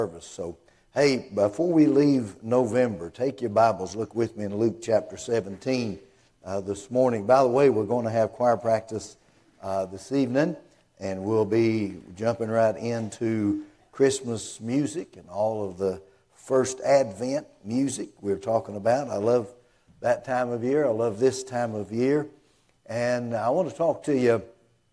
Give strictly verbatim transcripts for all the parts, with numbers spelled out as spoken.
service. So, hey, before we leave November, take your Bibles, look with me in Luke chapter seventeen uh, this morning. By the way, we're going to have choir practice uh, this evening, and we'll be jumping right into Christmas music and all of the first Advent music we're talking about. I love that time of year. I love this time of year. And I want to talk to you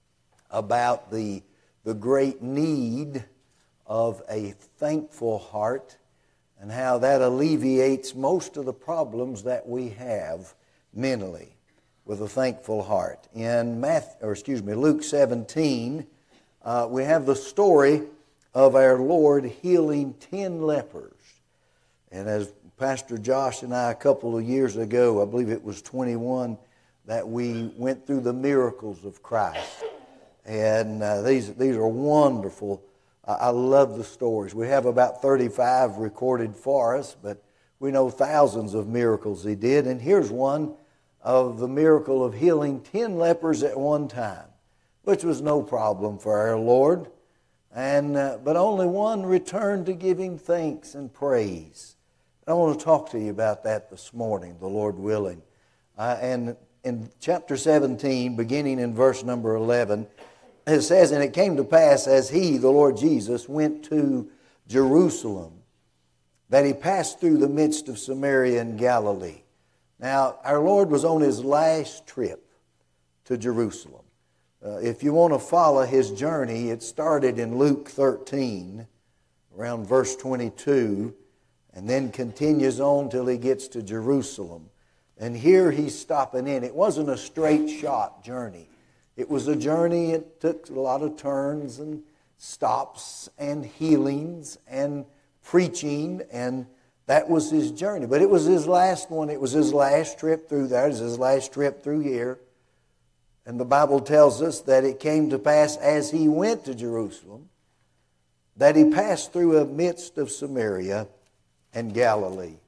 about the, the great need of a thankful heart and how that alleviates most of the problems that we have mentally with a thankful heart. In Matthew, or excuse me, Luke seventeen, uh, we have the story of our Lord healing ten lepers. And as Pastor Josh and I a couple of years ago, I believe it was twenty-one, that we went through the miracles of Christ. And uh, these these are wonderful. I love the stories. We have about thirty-five recorded for us, but we know thousands of miracles he did. And here's one of the miracle of healing ten lepers at one time, which was no problem for our Lord. And uh, but only one returned to give him thanks and praise. I want to talk to you about that this morning, the Lord willing. Uh, and in chapter seventeen, beginning in verse number eleven, it says, "And it came to pass as he, the Lord Jesus, went to Jerusalem, that he passed through the midst of Samaria and Galilee." Now, our Lord was on his last trip to Jerusalem. Uh, if you want to follow his journey, it started in Luke thirteen, around verse twenty-two, and then continues on till he gets to Jerusalem. And here he's stopping in. It wasn't a straight shot journey. It was a journey, it took a lot of turns and stops and healings and preaching, and that was his journey. But it was his last one. It was his last trip through there. It was his last trip through here. And the Bible tells us that it came to pass as he went to Jerusalem, that he passed through the midst of Samaria and Galilee.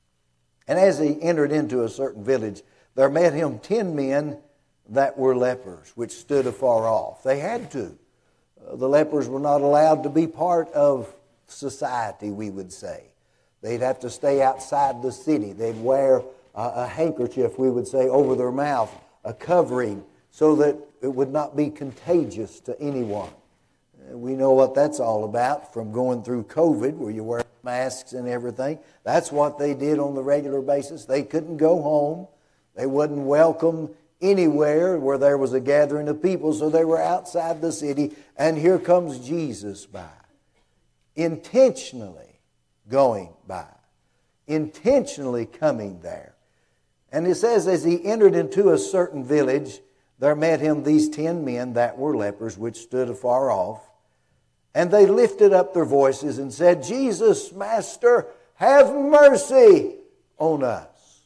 And as he entered into a certain village, there met him ten men that were lepers, which stood afar off. They had to. Uh, the lepers were not allowed to be part of society, we would say. They'd have to stay outside the city. They'd wear a, a handkerchief, we would say, over their mouth, a covering, so that it would not be contagious to anyone. Uh, we know what that's all about from going through COVID, where you wear masks and everything. That's what they did on the regular basis. They couldn't go home. They wasn't welcome anywhere where there was a gathering of people, so they were outside the city, and here comes Jesus by, intentionally going by, intentionally coming there. And it says, as he entered into a certain village, there met him these ten men that were lepers, which stood afar off, and they lifted up their voices and said, "Jesus, Master, have mercy on us."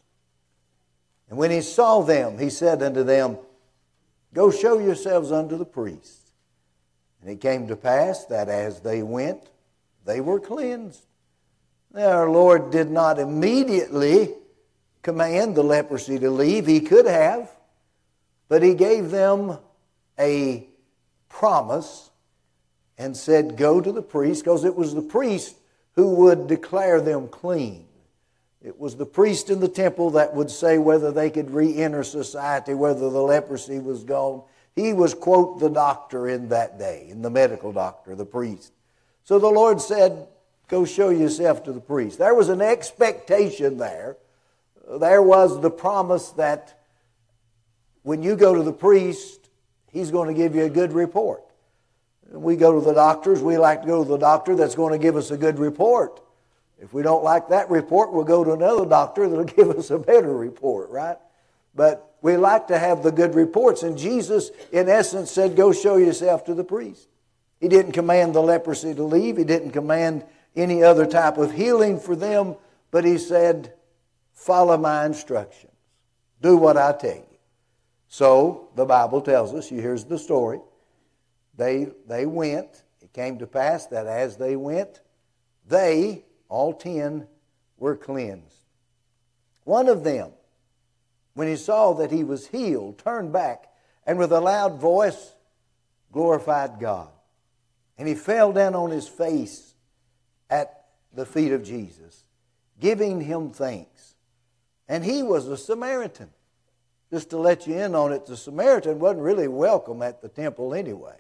And when he saw them, he said unto them, "Go show yourselves unto the priest." And it came to pass that as they went, they were cleansed. Now our Lord did not immediately command the leprosy to leave. He could have, but he gave them a promise and said, "Go to the priest," because it was the priest who would declare them clean. It was the priest in the temple that would say whether they could re-enter society, whether the leprosy was gone. He was, quote, the doctor in that day, in the medical doctor, the priest. So the Lord said, "Go show yourself to the priest." There was an expectation there. There was the promise that when you go to the priest, he's going to give you a good report. We go to the doctors, we like to go to the doctor that's going to give us a good report. If we don't like that report, we'll go to another doctor that'll give us a better report, right? But we like to have the good reports. And Jesus, in essence, said, "Go show yourself to the priest." He didn't command the leprosy to leave. He didn't command any other type of healing for them. But he said, "Follow my instructions. Do what I tell you." So the Bible tells us, here's the story. They, they went. It came to pass that as they went, they, all ten, were cleansed. One of them, when he saw that he was healed, turned back and with a loud voice glorified God. And he fell down on his face at the feet of Jesus, giving him thanks. And he was a Samaritan. Just to let you in on it, the Samaritan wasn't really welcome at the temple anyway.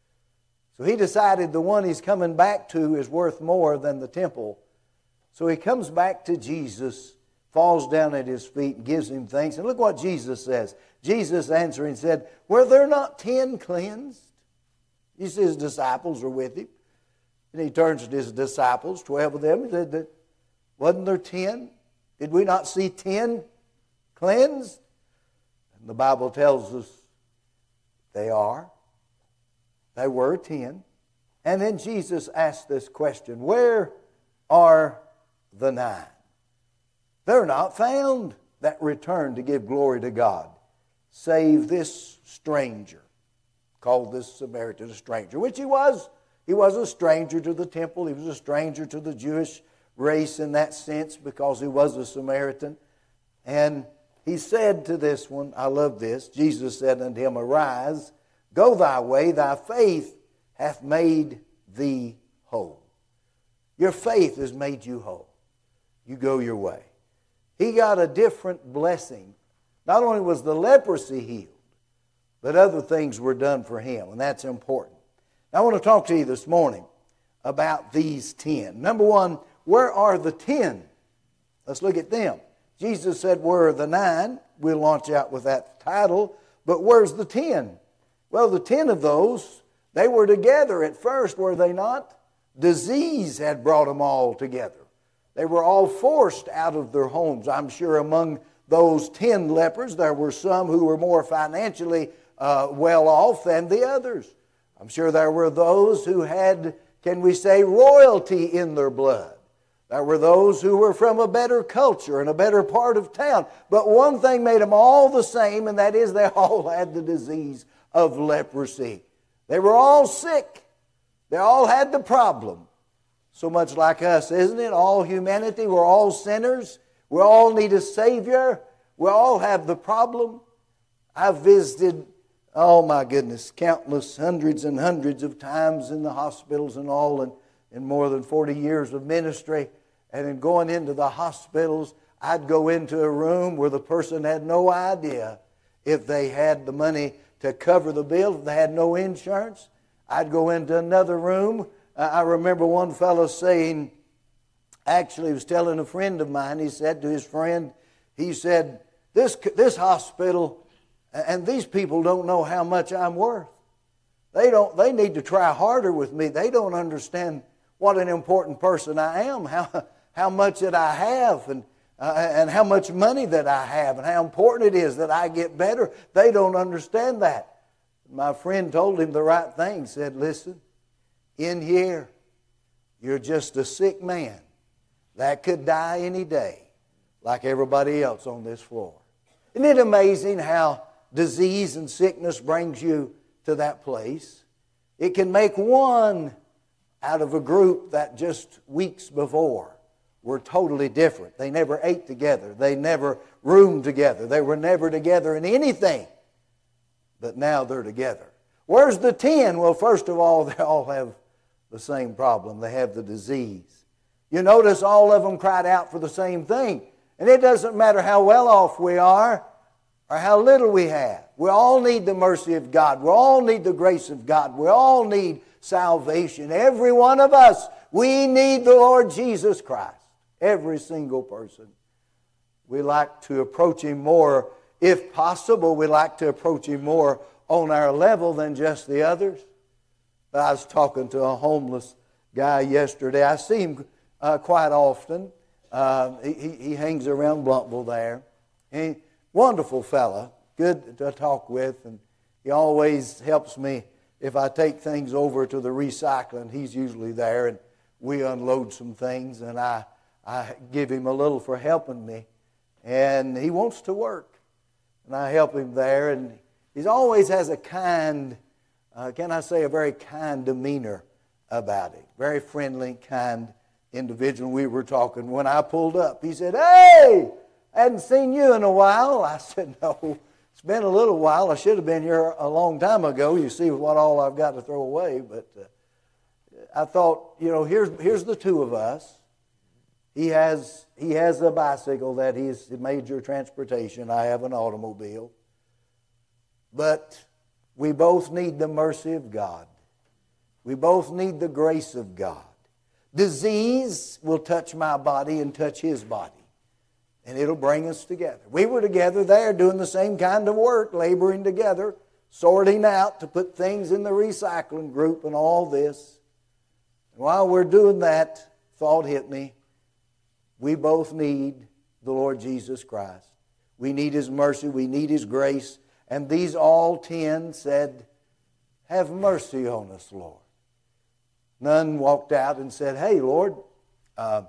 So he decided the one he's coming back to is worth more than the temple. So he comes back to Jesus, falls down at his feet and gives him thanks. And look what Jesus says. Jesus answering said, "Were there not ten cleansed?" He says his disciples were with him. And he turns to his disciples, twelve of them, and said, "Wasn't there ten? Did we not see ten cleansed?" And the Bible tells us they are. They were ten. And then Jesus asked this question, "Where are the nine? They're not found that return to give glory to God, save this stranger," called this Samaritan a stranger, which he was. He was a stranger to the temple. He was a stranger to the Jewish race in that sense because he was a Samaritan. And he said to this one, I love this, Jesus said unto him, "Arise, go thy way, thy faith hath made thee whole." Your faith has made you whole. You go your way. He got a different blessing. Not only was the leprosy healed, but other things were done for him, and that's important. Now, I want to talk to you this morning about these ten. Number one, where are the ten? Let's look at them. Jesus said, "Where are the nine?" We'll launch out with that title. But where's the ten? Well, the ten of those, they were together at first, were they not? Disease had brought them all together. They were all forced out of their homes. I'm sure among those ten lepers, there were some who were more financially uh, well off than the others. I'm sure there were those who had, can we say, royalty in their blood. There were those who were from a better culture and a better part of town. But one thing made them all the same, and that is they all had the disease of leprosy. They were all sick. They all had the problem. So much like us, isn't it? All humanity, we're all sinners. We all need a Savior. We all have the problem. I've visited, oh my goodness, countless hundreds and hundreds of times in the hospitals and all, and in more than forty years of ministry. And in going into the hospitals, I'd go into a room where the person had no idea if they had the money to cover the bill, if they had no insurance. I'd go into another room. I remember one fellow saying, actually he was telling a friend of mine, he said to his friend, he said, this, this hospital and these people don't know how much I'm worth. They don't. They need to try harder with me. They don't understand what an important person I am, how, how much that I have, and, uh, and how much money that I have, and how important it is that I get better. They don't understand that. My friend told him the right thing, said, "Listen, in here, you're just a sick man that could die any day like everybody else on this floor." Isn't it amazing how disease and sickness brings you to that place? It can make one out of a group that just weeks before were totally different. They never ate together. They never roomed together. They were never together in anything. But now they're together. Where's the ten? Well, first of all, they all have the same problem. They have the disease. You notice all of them cried out for the same thing. And it doesn't matter how well off we are or how little we have. We all need the mercy of God. We all need the grace of God. We all need salvation. Every one of us, we need the Lord Jesus Christ. Every single person. We like to approach Him more, if possible, we like to approach Him more on our level than just the others. I was talking to a homeless guy yesterday. I see him uh, quite often. Uh, he, he hangs around Blumpville there. He, wonderful fella, good to talk with, and he always helps me if I take things over to the recycling. He's usually there, and we unload some things, and I, I give him a little for helping me. And he wants to work, and I help him there, and he always has a kind, uh, can I say, a very kind demeanor about it. Very friendly, kind individual. We were talking when I pulled up. He said, "Hey, I hadn't seen you in a while." I said, "No, it's been a little while. I should have been here a long time ago. You see what all I've got to throw away." But uh, I thought, you know, here's here's the two of us. He has he has a bicycle that he's major transportation. I have an automobile. But we both need the mercy of God. We both need the grace of God. Disease will touch my body and touch his body. And it'll bring us together. We were together there doing the same kind of work, laboring together, sorting out to put things in the recycling group and all this. And while we're doing that, thought hit me. We both need the Lord Jesus Christ. We need his mercy. We need his grace. And these all ten said, have mercy on us, Lord. None walked out and said, hey, Lord, uh,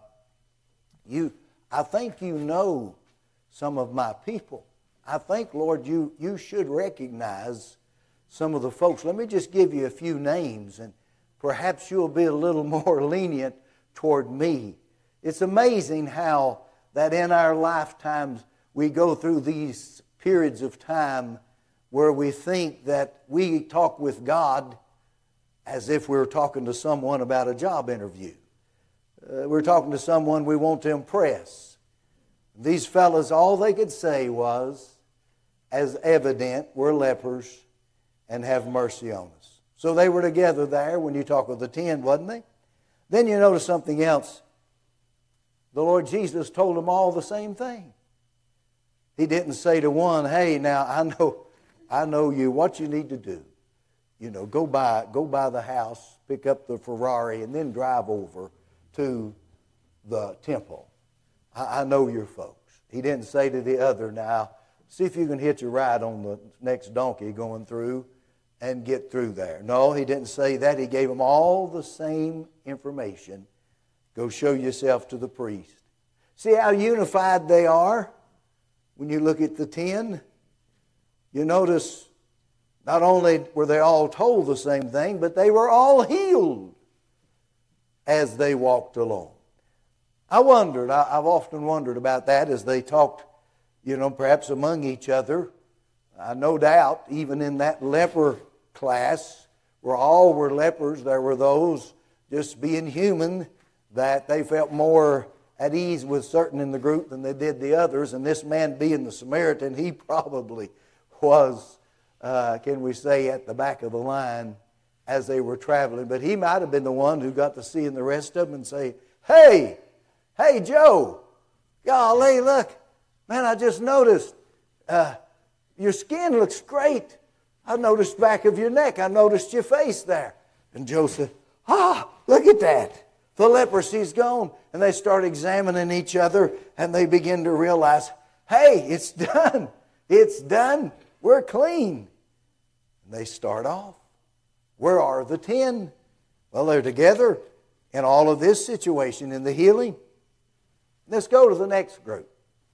you, I think you know some of my people. I think, Lord, you, you should recognize some of the folks. Let me just give you a few names, and perhaps you'll be a little more lenient toward me. It's amazing how that in our lifetimes we go through these periods of time where we think that we talk with God as if we were talking to someone about a job interview. Uh, we're talking to someone we want to impress. These fellas, all they could say was, as evident, we're lepers and have mercy on us. So they were together there when you talk with the ten, wasn't they? Then you notice something else. The Lord Jesus told them all the same thing. He didn't say to one, hey, now I know, I know you, what you need to do. You know, go by, go by the house, pick up the Ferrari, and then drive over to the temple. I, I know your folks. He didn't say to the other, now, see if you can hitch a ride on the next donkey going through and get through there. No, he didn't say that. He gave them all the same information. Go show yourself to the priest. See how unified they are when you look at the ten? You notice not only were they all told the same thing, but they were all healed as they walked along. I wondered, I, I've often wondered about that as they talked, you know, perhaps among each other. I no doubt, even in that leper class, where all were lepers, there were those, just being human, that they felt more at ease with certain in the group than they did the others. And this man being the Samaritan, he probably was, uh, can we say, at the back of the line as they were traveling. But he might have been the one who got to see the rest of them and say, hey, hey, Joe, golly, look, man, I just noticed uh, your skin looks great. I noticed the back of your neck. I noticed your face there. And Joe said, ah, look at that. The leprosy's gone. And they start examining each other, and they begin to realize, hey, it's done. It's done. We're clean. And they start off. Where are the ten? Well, they're together in all of this situation, in the healing. Let's go to the next group.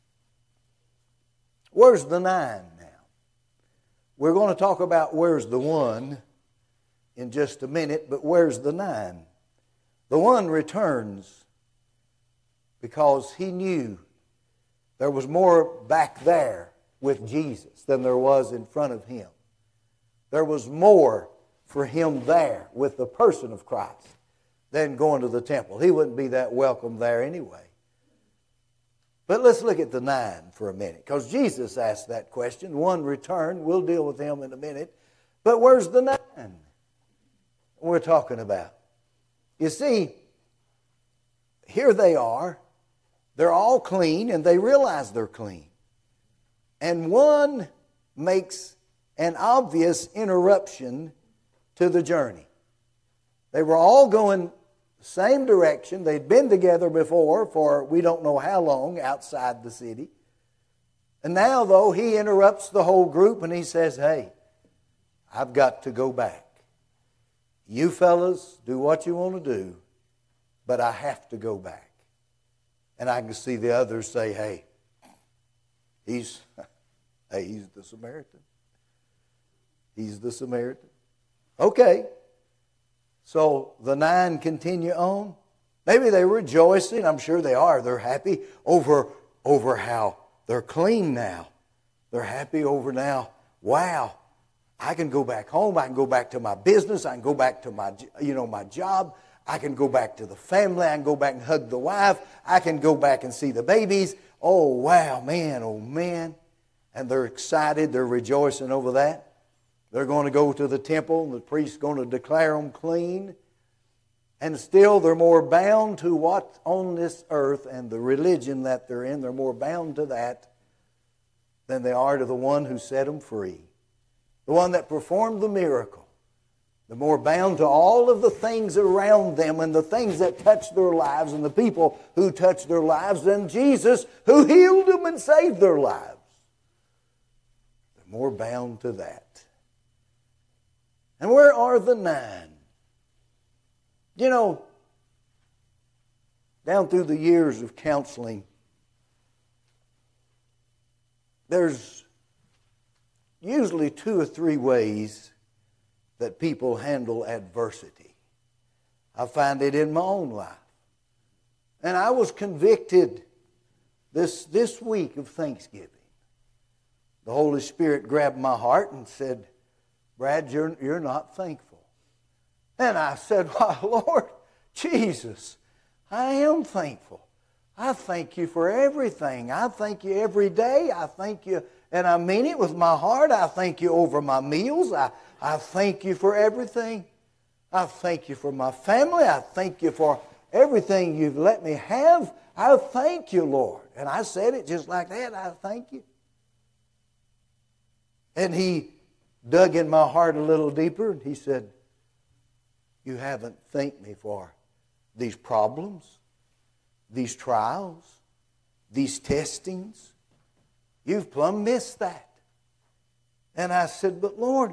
Where's the nine now? We're going to talk about where's the one in just a minute, but where's the nine? The one returns because he knew there was more back there with Jesus than there was in front of him. There was more for him there with the person of Christ than going to the temple. He wouldn't be that welcome there anyway. But let's look at the nine for a minute, because Jesus asked that question. One returned. We'll deal with him in a minute. But where's the nine we're talking about? You see, here they are. They're all clean, and they realize they're clean. And one makes an obvious interruption to the journey. They were all going the same direction. They'd been together before for we don't know how long outside the city. And now, though, he interrupts the whole group and he says, hey, I've got to go back. You fellas, do what you want to do, but I have to go back. And I can see the others say, hey, he's, hey, he's the Samaritan. He's the Samaritan. Okay. So the nine continue on. Maybe they're rejoicing. I'm sure they are. They're happy over, over how they're clean now. They're happy over now. Wow. I can go back home. I can go back to my business. I can go back to my, you know, my job. I can go back to the family. I can go back and hug the wife. I can go back and see the babies. Oh, wow, man, oh, man. And they're excited. They're rejoicing over that. They're going to go to the temple, and the priest's going to declare them clean. And still they're more bound to what's on this earth and the religion that they're in. They're more bound to that than they are to the one who set them free. The one that performed the miracle. They're more bound to all of the things around them and the things that touch their lives and the people who touch their lives than Jesus who healed them and saved their lives. They're more bound to that. And where are the nine? You know, down through the years of counseling, there's usually two or three ways that people handle adversity. I find it in my own life. And I was convicted this, this week of Thanksgiving. The Holy Spirit grabbed my heart and said, Brad, you're, you're not thankful. And I said, why, Lord, Jesus, I am thankful. I thank you for everything. I thank you every day. I thank you, and I mean it with my heart. I thank you over my meals. I, I thank you for everything. I thank you for my family. I thank you for everything you've let me have. I thank you, Lord. And I said it just like that. I thank you. And He dug in my heart a little deeper, and He said, you haven't thanked me for these problems, these trials, these testings. You've plumb missed that. And I said, but Lord,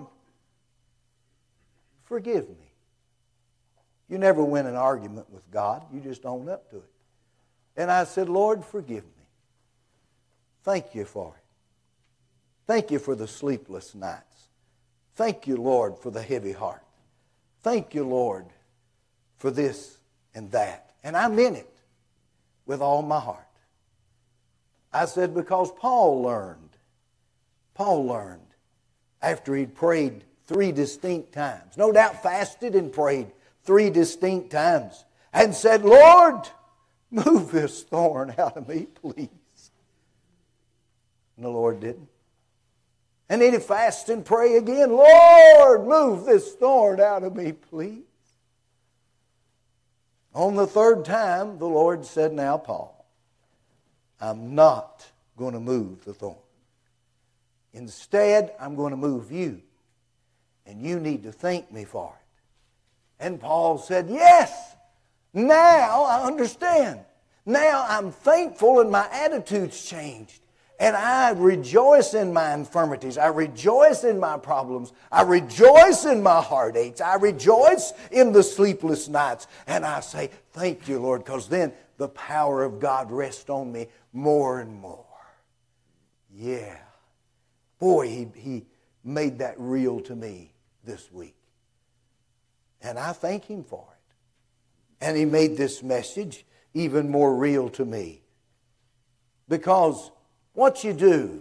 forgive me. You never win an argument with God. You just own up to it. And I said, Lord, forgive me. Thank you for it. Thank you for the sleepless nights. Thank you, Lord, for the heavy heart. Thank you, Lord, for this and that. And I meant it with all my heart. I said, because Paul learned, Paul learned after he'd prayed three distinct times, no doubt fasted and prayed three distinct times, and said, Lord, move this thorn out of me, please. And the Lord didn't. And then he fast and pray again, Lord, move this thorn out of me, please. On the third time, the Lord said, now, Paul, I'm not going to move the thorn. Instead, I'm going to move you. And you need to thank me for it. And Paul said, yes, now I understand. Now I'm thankful and my attitude's changed. And I rejoice in my infirmities. I rejoice in my problems. I rejoice in my heartaches. I rejoice in the sleepless nights. And I say, thank you, Lord, because then the power of God rests on me more and more. Yeah. Boy, he, he made that real to me this week. And I thank Him for it. And He made this message even more real to me. Because what you do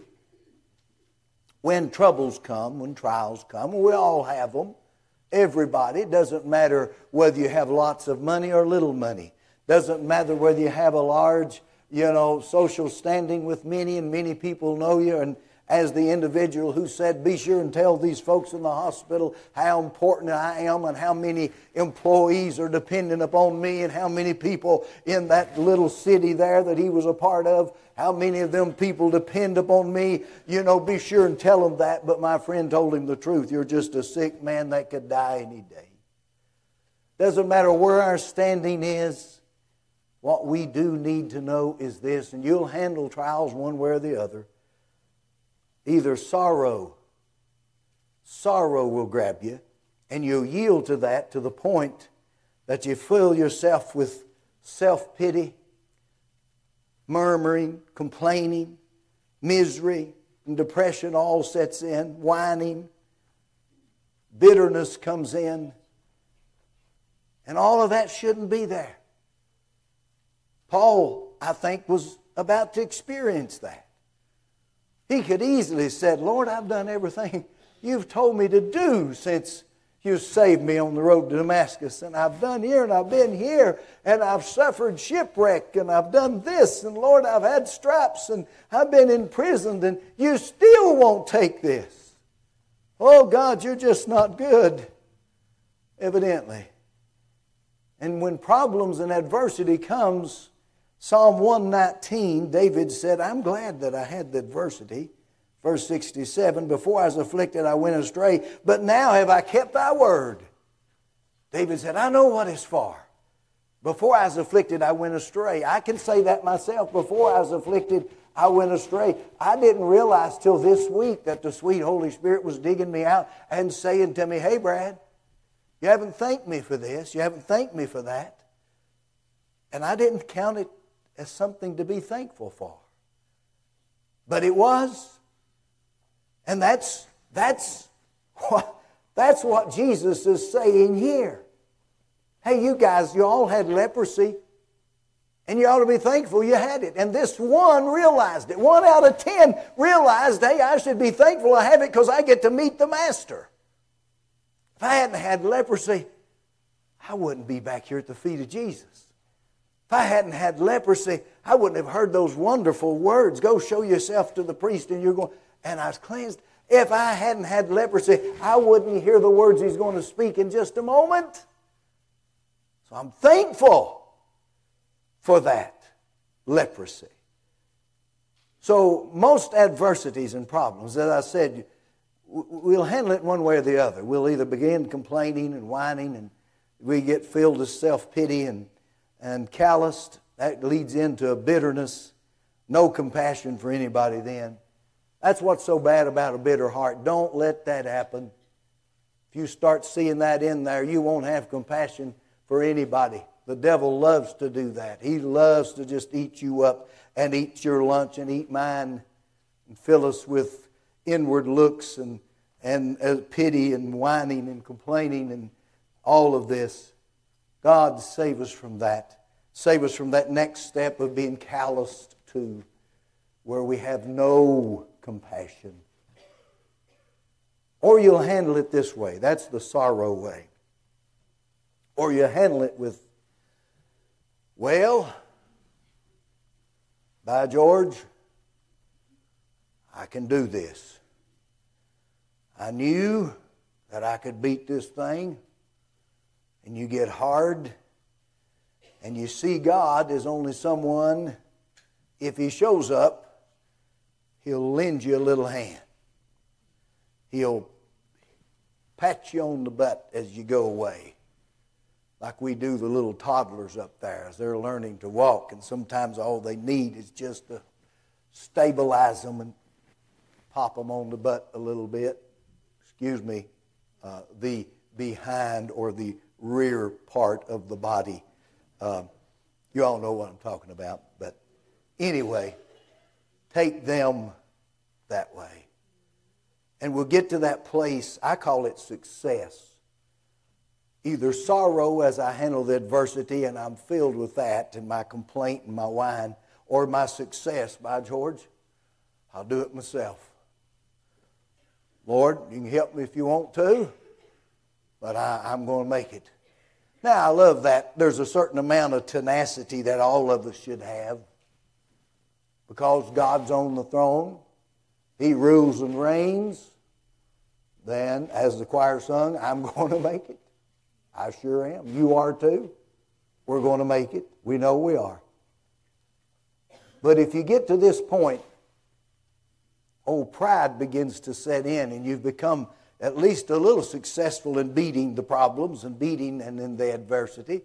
when troubles come, when trials come, we all have them. Everybody. It doesn't matter whether you have lots of money or little money. Doesn't matter whether you have a large, you know, social standing with many and many people know you. And as the individual who said, be sure and tell these folks in the hospital how important I am and how many employees are dependent upon me and how many people in that little city there that he was a part of, how many of them people depend upon me. You know, be sure and tell them that. But my friend told him the truth. You're just a sick man that could die any day. Doesn't matter where our standing is. What we do need to know is this, and you'll handle trials one way or the other. Either sorrow, sorrow will grab you, and you'll yield to that to the point that you fill yourself with self-pity, murmuring, complaining, misery, and depression all sets in, whining, bitterness comes in, and all of that shouldn't be there. Paul, I think, was about to experience that. He could easily have said, Lord, I've done everything you've told me to do since You saved me on the road to Damascus, and I've done here, and I've been here, and I've suffered shipwreck, and I've done this, and Lord, I've had stripes, and I've been imprisoned, and you still won't take this. Oh God, you're just not good, evidently. And when problems and adversity comes, Psalm one nineteen, David said, I'm glad that I had the adversity. Verse sixty-seven, before I was afflicted, I went astray, but now have I kept thy word. David said, I know what it's for. Before I was afflicted, I went astray. I can say that myself. Before I was afflicted, I went astray. I didn't realize till this week that the sweet Holy Spirit was digging me out and saying to me, hey, Brad, you haven't thanked me for this. You haven't thanked me for that. And I didn't count it as something to be thankful for. But it was. And that's, that's, what, that's what Jesus is saying here. Hey, you guys, you all had leprosy. And you ought to be thankful you had it. And this one realized it. One out of ten realized, hey, I should be thankful I have it because I get to meet the Master. If I hadn't had leprosy, I wouldn't be back here at the feet of Jesus. If I hadn't had leprosy, I wouldn't have heard those wonderful words. Go show yourself to the priest and you're going, and I was cleansed. If I hadn't had leprosy, I wouldn't hear the words he's going to speak in just a moment. So I'm thankful for that leprosy. So most adversities and problems, as I said, we'll handle it one way or the other. We'll either begin complaining and whining, and we get filled with self-pity and, and calloused. That leads into a bitterness, no compassion for anybody then. That's what's so bad about a bitter heart. Don't let that happen. If you start seeing that in there, you won't have compassion for anybody. The devil loves to do that. He loves to just eat you up and eat your lunch and eat mine and fill us with inward looks and, and uh, pity and whining and complaining and all of this. God, save us from that. Save us from that next step of being calloused to where we have no compassion. Or you'll handle it this way. That's the sorrow way. Or you handle it with, well, by George, I can do this. I knew that I could beat this thing. And you get hard. And you see God as only someone, if He shows up, He'll lend you a little hand. He'll pat you on the butt as you go away. Like we do the little toddlers up there as they're learning to walk. And sometimes all they need is just to stabilize them and pop them on the butt a little bit. Excuse me, uh, the behind or the rear part of the body. Uh, you all know what I'm talking about. But anyway, take them that way. And we'll get to that place, I call it success. Either sorrow as I handle the adversity and I'm filled with that and my complaint and my whine, or my success. By George, I'll do it myself. Lord, you can help me if you want to, but I, I'm going to make it. Now, I love that. There's a certain amount of tenacity that all of us should have. Because God's on the throne, He rules and reigns, then, as the choir sung, I'm going to make it. I sure am. You are too. We're going to make it. We know we are. But if you get to this point, old pride begins to set in, and you've become at least a little successful in beating the problems and beating and in the adversity.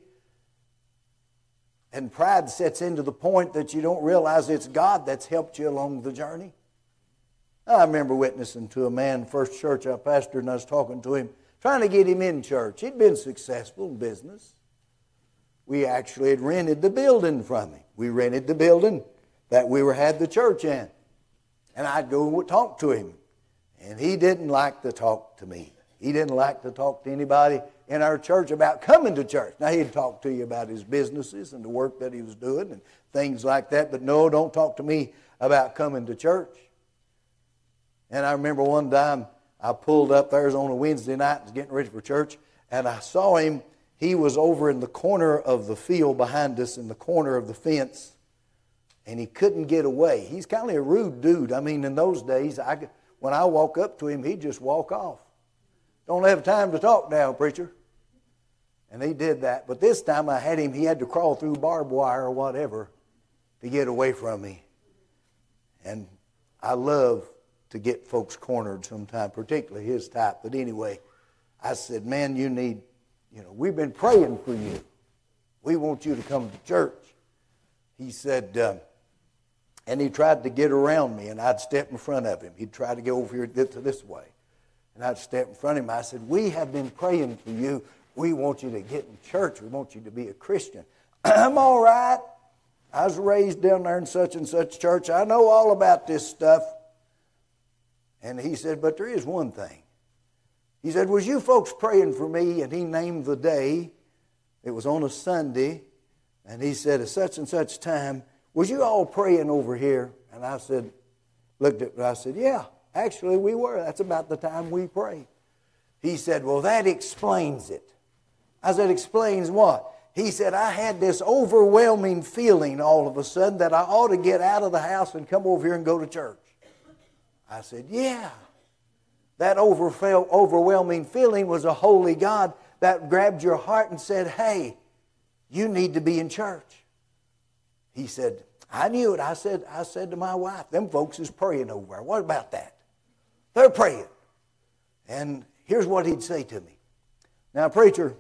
And pride sets into the point that you don't realize it's God that's helped you along the journey. I remember witnessing to a man, first church I pastored, and I was talking to him, trying to get him in church. He'd been successful in business. We actually had rented the building from him. We rented the building that we were had the church in. And I'd go and talk to him. And he didn't like to talk to me. He didn't like to talk to anybody in our church about coming to church. Now, he'd talk to you about his businesses and the work that he was doing and things like that. But no, don't talk to me about coming to church. And I remember one time I pulled up there on a Wednesday night, was getting ready for church, and I saw him. He was over in the corner of the field behind us, in the corner of the fence, and he couldn't get away. He's kind of a rude dude. I mean, in those days, I, when I walk up to him, he'd just walk off. Don't have time to talk now, preacher. And he did that. But this time I had him, he had to crawl through barbed wire or whatever to get away from me. And I love to get folks cornered sometimes, particularly his type. But anyway, I said, man, you need, you know, we've been praying for you. We want you to come to church. He said, uh, and he tried to get around me, and I'd step in front of him. He'd try to go over here this, this way. And I'd step in front of him. I said, we have been praying for you. We want you to get in church. We want you to be a Christian. I'm all right. I was raised down there in such and such church. I know all about this stuff. And he said, but there is one thing. He said, was you folks praying for me? And he named the day. It was on a Sunday. And he said, at such and such time, was you all praying over here? And I said, looked at, I said, yeah, actually we were. That's about the time we prayed. He said, well, that explains it. I said, explains what? He said, I had this overwhelming feeling all of a sudden that I ought to get out of the house and come over here and go to church. I said, yeah. That overwhelming feeling was a holy God that grabbed your heart and said, hey, you need to be in church. He said, I knew it. I said, I said to my wife, them folks is praying over there. What about that? They're praying. And here's what he'd say to me. Now, preacher,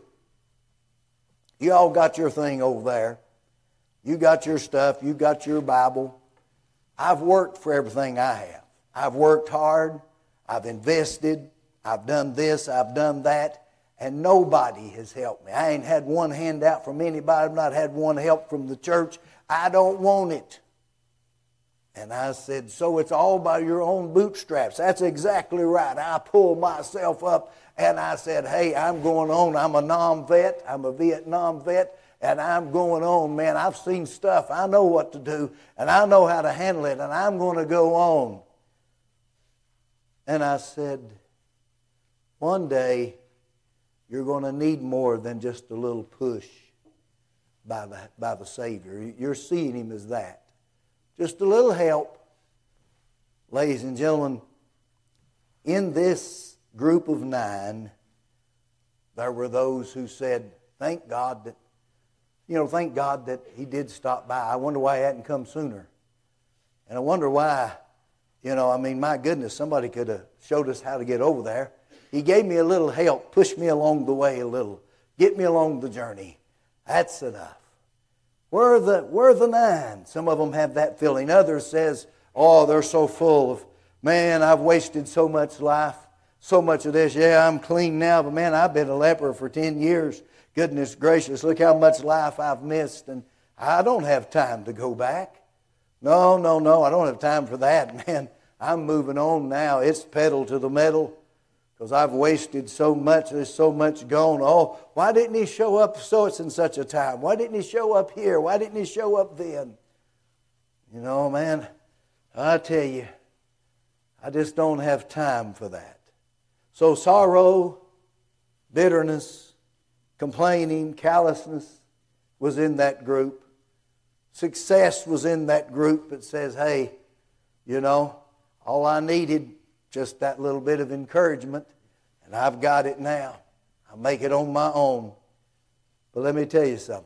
you all got your thing over there. You got your stuff. You got your Bible. I've worked for everything I have. I've worked hard. I've invested. I've done this. I've done that. And nobody has helped me. I ain't had one handout from anybody. I've not had one help from the church. I don't want it. And I said, so it's all by your own bootstraps. That's exactly right. I pulled myself up and I said, hey, I'm going on. I'm a non-vet. I'm a Vietnam vet. And I'm going on, man. I've seen stuff. I know what to do. And I know how to handle it. And I'm going to go on. And I said, one day, you're going to need more than just a little push by the, by the Savior. You're seeing Him as that. Just a little help. Ladies and gentlemen, in this group of nine, there were those who said, thank God that, you know, thank God that he did stop by. I wonder why he hadn't come sooner. And I wonder why, you know, I mean, my goodness, somebody could have showed us how to get over there. He gave me a little help, pushed me along the way a little, get me along the journey. That's enough. Where are the, where are the nine? Some of them have that feeling. Others says, oh, they're so full of, man, I've wasted so much life, so much of this. Yeah, I'm clean now, but man, I've been a leper for ten years. Goodness gracious, look how much life I've missed, and I don't have time to go back. No, no, no, I don't have time for that, man. I'm moving on now. It's pedal to the metal. Because I've wasted so much, there's so much gone. Oh, why didn't he show up so it's in such a time? Why didn't he show up here? Why didn't he show up then? You know, man, I tell you, I just don't have time for that. So sorrow, bitterness, complaining, callousness was in that group. Success was in that group that says, hey, you know, all I needed, just that little bit of encouragement, and I've got it now. I'll make it on my own. But let me tell you something.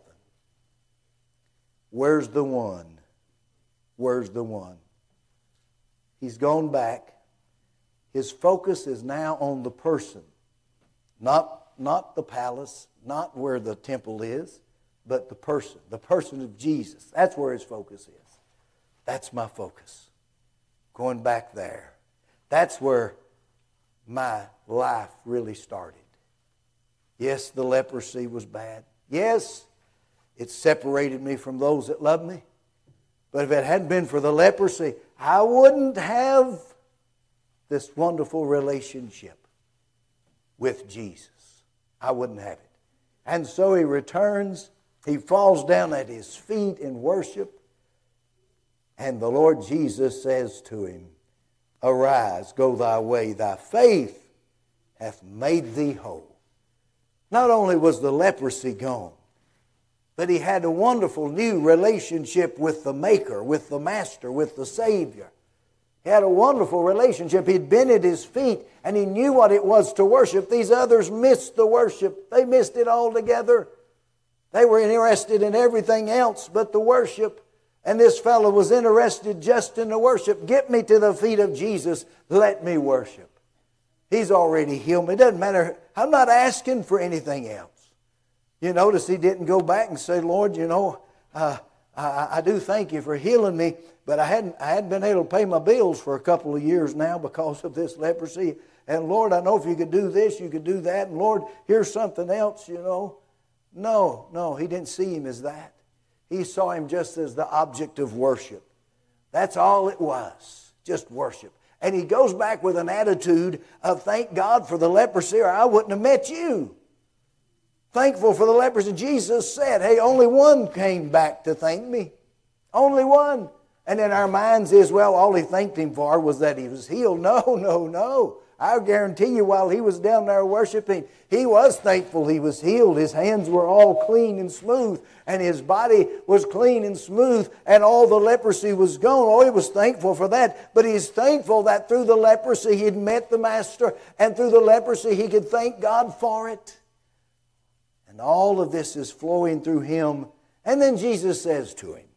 Where's the one? Where's the one? He's gone back. His focus is now on the person. Not, not the palace, not where the temple is, but the person. The person of Jesus. That's where his focus is. That's my focus. Going back there. That's where my life really started. Yes, the leprosy was bad. Yes, it separated me from those that loved me. But if it hadn't been for the leprosy, I wouldn't have this wonderful relationship with Jesus. I wouldn't have it. And so he returns. He falls down at his feet in worship. And the Lord Jesus says to him, arise, go thy way, thy faith hath made thee whole. Not only was the leprosy gone, but he had a wonderful new relationship with the Maker, with the Master, with the Savior. He had a wonderful relationship. He'd been at his feet, and he knew what it was to worship. These others missed the worship. They missed it altogether. They were interested in everything else but the worship. And this fellow was interested just in the worship. Get me to the feet of Jesus. Let me worship. He's already healed me. It doesn't matter. I'm not asking for anything else. You notice he didn't go back and say, Lord, you know, uh, I, I do thank you for healing me, but I hadn't, I hadn't been able to pay my bills for a couple of years now because of this leprosy. And Lord, I know if you could do this, you could do that. And Lord, here's something else, you know. No, no, he didn't see him as that. He saw him just as the object of worship. That's all it was, just worship. And he goes back with an attitude of thank God for the leprosy or I wouldn't have met you. Thankful for the leprosy. Jesus said, hey, only one came back to thank me. Only one. And in our minds is, well, all he thanked him for was that he was healed. No, no, no. I guarantee you while he was down there worshiping, he was thankful he was healed. His hands were all clean and smooth, and his body was clean and smooth, and all the leprosy was gone. Oh, he was thankful for that. But he's thankful that through the leprosy he'd met the Master, and through the leprosy he could thank God for it. And all of this is flowing through him. And then Jesus says to him,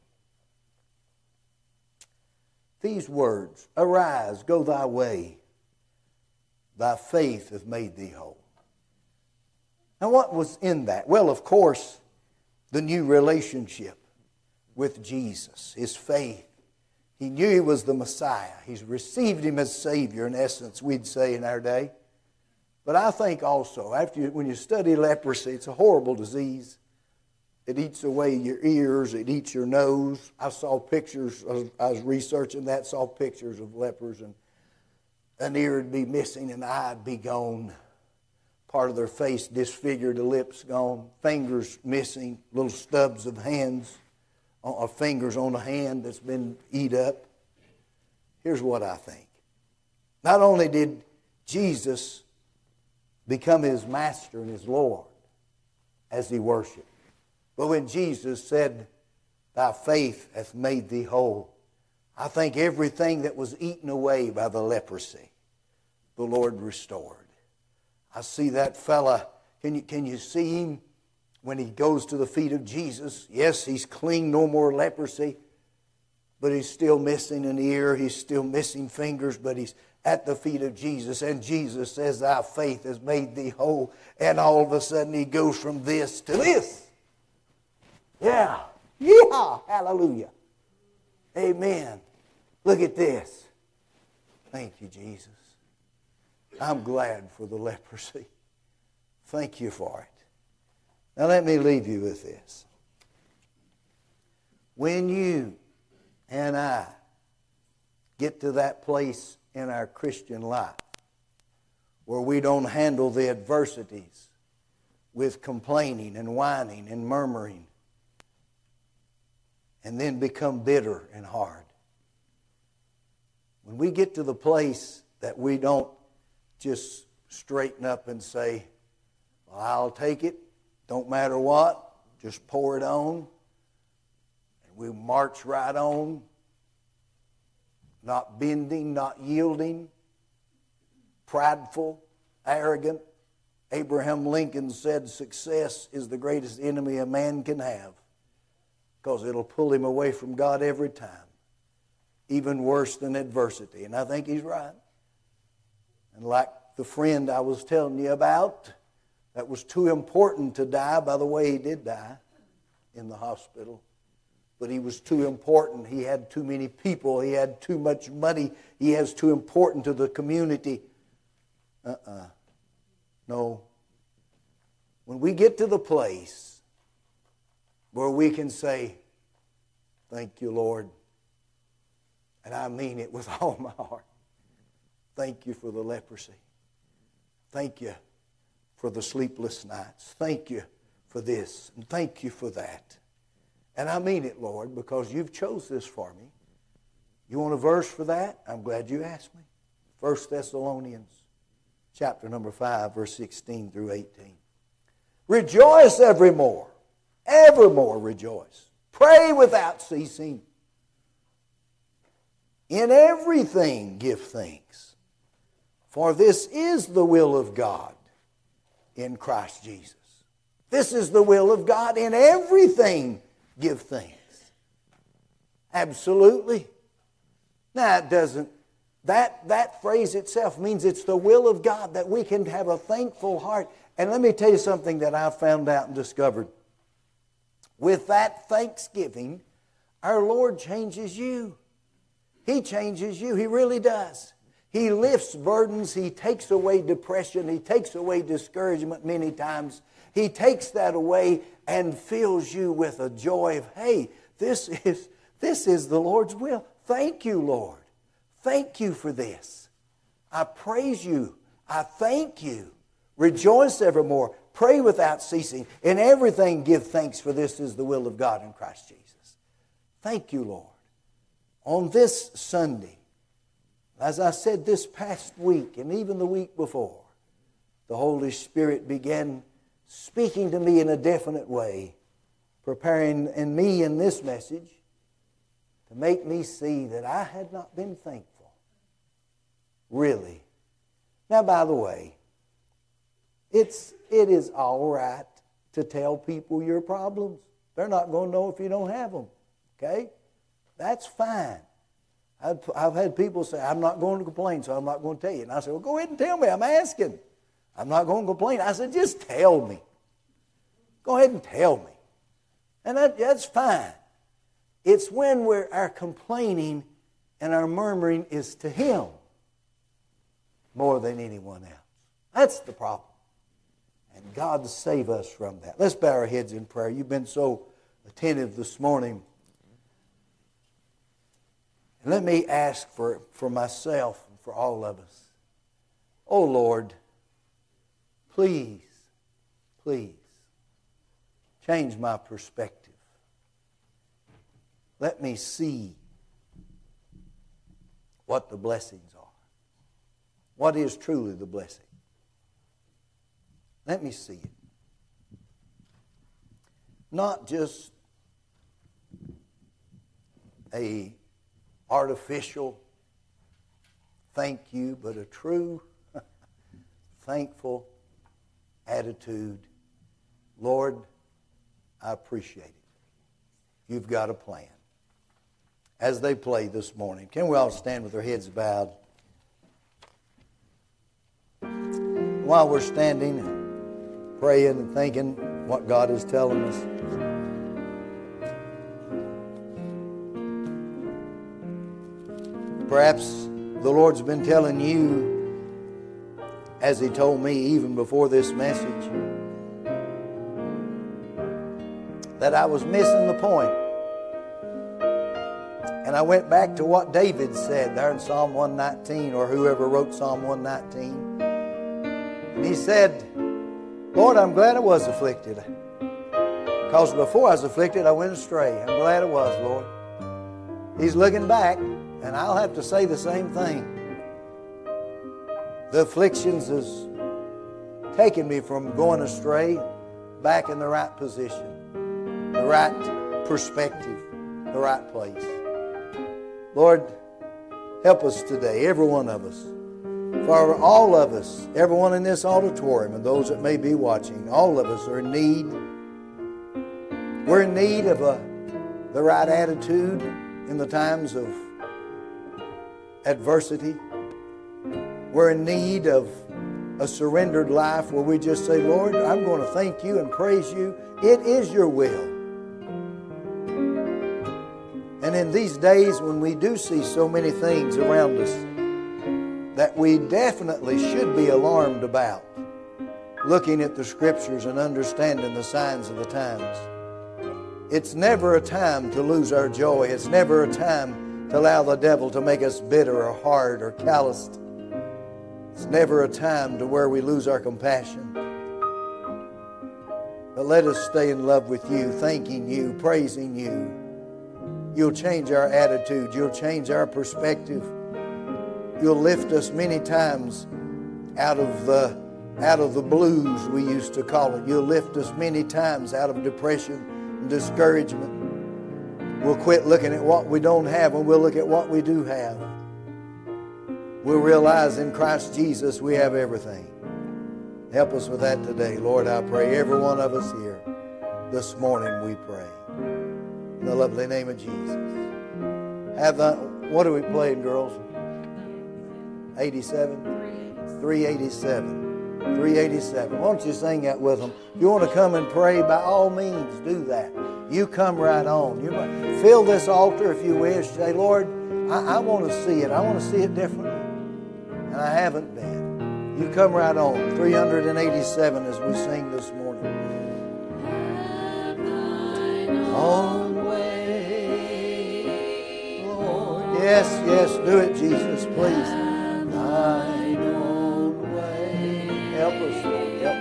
these words, arise, go thy way. Thy faith hath made thee whole. Now what was in that? Well, of course, the new relationship with Jesus, his faith. He knew he was the Messiah. He's received him as Savior, in essence, we'd say in our day. But I think also, after you, when you study leprosy, it's a horrible disease. It eats away your ears. It eats your nose. I saw pictures. I was researching that, saw pictures of lepers, and an ear would be missing, an eye would be gone. Part of their face disfigured, the lips gone, fingers missing, little stubs of hands, of fingers on a hand that's been eat up. Here's what I think. Not only did Jesus become his master and his Lord as he worshiped, but when Jesus said, thy faith hath made thee whole, I think everything that was eaten away by the leprosy, the Lord restored. I see that fella. Can you, can you see him when he goes to the feet of Jesus? Yes, he's clean, no more leprosy, but he's still missing an ear. He's still missing fingers, but he's at the feet of Jesus. And Jesus says, thy faith has made thee whole. And all of a sudden he goes from this to this. Yeah. Yeah. Hallelujah. Amen. Look at this. Thank you, Jesus. I'm glad for the leprosy. Thank you for it. Now let me leave you with this. When you and I get to that place in our Christian life where we don't handle the adversities with complaining and whining and murmuring and then become bitter and hard. When we get to the place that we don't just straighten up and say, well, I'll take it, don't matter what, just pour it on, and we march right on, not bending, not yielding, prideful, arrogant. Abraham Lincoln said success is the greatest enemy a man can have because it'll pull him away from God every time, even worse than adversity. And I think he's right. And like the friend I was telling you about, that was too important to die. By the way, he did die in the hospital. But he was too important. He had too many people. He had too much money. He was too important to the community. Uh-uh. No. When we get to the place where we can say, thank you, Lord, and I mean it with all my heart. Thank you for the leprosy. Thank you for the sleepless nights. Thank you for this, and thank you for that. And I mean it, Lord, because you've chose this for me. You want a verse for that? I'm glad you asked me. First Thessalonians chapter number five, verse sixteen through eighteen. Rejoice evermore, evermore rejoice. Pray without ceasing. In everything give thanks, for this is the will of God in Christ Jesus. This is the will of God. In everything give thanks. Absolutely. Now it doesn't, that, that phrase itself means it's the will of God that we can have a thankful heart. And let me tell you something that I found out and discovered. With that thanksgiving, our Lord changes you. He changes you. He really does. He lifts burdens. He takes away depression. He takes away discouragement many times. He takes that away and fills you with a joy of, hey, this is, this is the Lord's will. Thank you, Lord. Thank you for this. I praise you. I thank you. Rejoice evermore. Pray without ceasing. In everything give thanks, for this is the will of God in Christ Jesus. Thank you, Lord. On this Sunday, as I said this past week and even the week before, the Holy Spirit began speaking to me in a definite way, preparing in me in this message to make me see that I had not been thankful. Really. Now, by the way, it's, it is all right to tell people your problems. They're not going to know if you don't have them. Okay? That's fine. I've, I've had people say, I'm not going to complain, so I'm not going to tell you. And I said, well, go ahead and tell me. I'm asking. I'm not going to complain. I said, just tell me. Go ahead and tell me. And that, that's fine. It's when we're, our complaining and our murmuring is to Him more than anyone else. That's the problem. And God save us from that. Let's bow our heads in prayer. You've been so attentive this morning. And let me ask for, for myself and for all of us. Oh Lord, please, please, change my perspective. Let me see what the blessings are. What is truly the blessing? Let me see it. Not just a artificial thank you, but a true thankful attitude. Lord, I appreciate it. You've got a plan. As they play this morning, can we all stand with our heads bowed? While we're standing and praying and thinking what God is telling us, perhaps the Lord's been telling you, as He told me even before this message, that I was missing the point. And I went back to what David said there in Psalm one nineteen, or whoever wrote Psalm one nineteen. And he said, Lord, I'm glad I was afflicted. Because before I was afflicted, I went astray. I'm glad I was, Lord. He's looking back, and I'll have to say the same thing. The afflictions has taken me from going astray back in the right position, the right perspective, the right place. Lord, help us today, every one of us. For all of us, everyone in this auditorium and those that may be watching, all of us are in need. We're in need of a, the right attitude in the times of adversity. We're in need of a surrendered life where we just say, Lord, I'm going to thank you and praise you. It is your will. And in these days when we do see so many things around us that we definitely should be alarmed about, looking at the Scriptures and understanding the signs of the times, it's never a time to lose our joy. It's never a time to allow the devil to make us bitter or hard or calloused. It's never a time to where we lose our compassion. But let us stay in love with you, thanking you, praising you. You'll change our attitude. You'll change our perspective. You'll lift us many times out of the, out of the blues, we used to call it. You'll lift us many times out of depression and discouragement. We'll quit looking at what we don't have and we'll look at what we do have. We'll realize in Christ Jesus we have everything. Help us with that today. Lord, I pray every one of us here this morning we pray. In the lovely name of Jesus. Have the, what are we playing, girls? eighty-seven? three eighty-seven. three eighty-seven. Why don't you sing that with them? If you want to come and pray, by all means, do that. You come right on. You fill this altar if you wish. Say, Lord, I, I want to see it. I want to see it differently. And I haven't been. You come right on. three eighty-seven as we sing this morning. Own way, Lord. Yes, yes, do it, Jesus, please. Thine own way. Help us, Lord. Help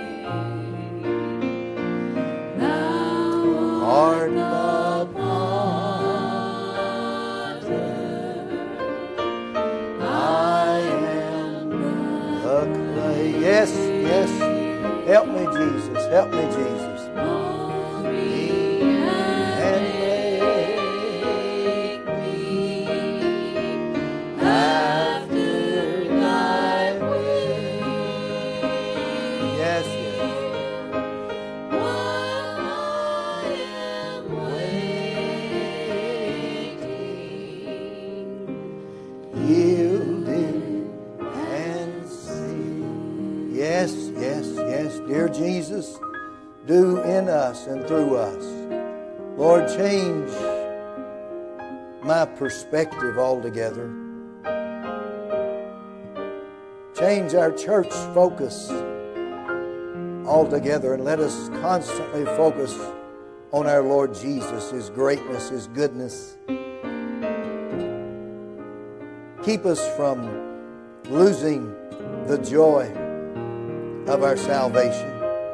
me. Art the potter, I am the clay. Yes, yes. Help me, Jesus. Help me, Jesus. Dear Jesus, do in us and through us. Lord, change my perspective altogether. Change our church focus altogether and let us constantly focus on our Lord Jesus, His greatness, His goodness. Keep us from losing the joy of our salvation.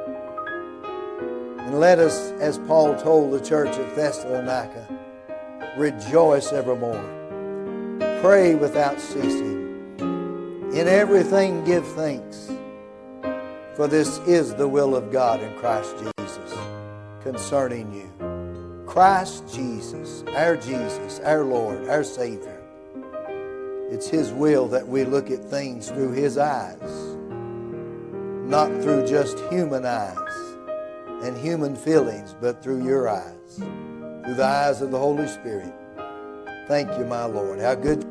And let us, as Paul told the church at Thessalonica, rejoice evermore. Pray without ceasing. In everything give thanks, for this is the will of God in Christ Jesus concerning you. Christ Jesus, our Jesus, our Lord, our Savior. It's His will that we look at things through His eyes, not through just human eyes and human feelings, but through your eyes, through the eyes of the Holy Spirit. Thank you, my Lord. How good